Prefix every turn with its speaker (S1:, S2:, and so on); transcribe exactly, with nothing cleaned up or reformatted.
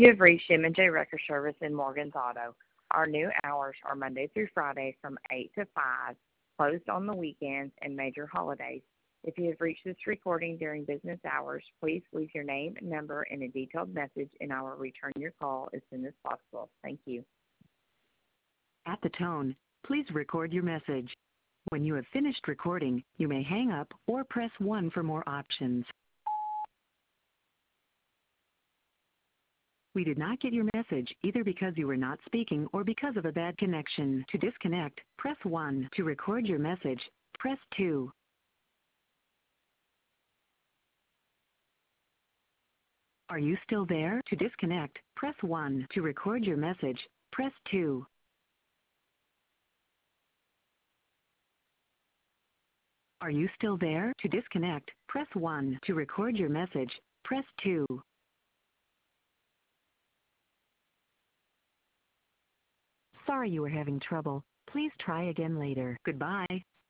S1: You have reached M and J Record Service in Morgan's Auto. Our new hours are Monday through Friday from eight to five, closed on the weekends and major holidays. If you have reached this recording during business hours, please leave your name and number in a detailed message, and I will return your call as soon as possible. Thank you.
S2: At the tone, please record your message. When you have finished recording, you may hang up or press one for more options. We did not get your message either because you were not speaking or because of a bad connection. To disconnect, press one. To record your message, press two. Are you still there? To disconnect, press one. To record your message, press two. Are you still there? To disconnect, press one. To record your message, press two. Sorry you were having trouble. Please try again later. Goodbye.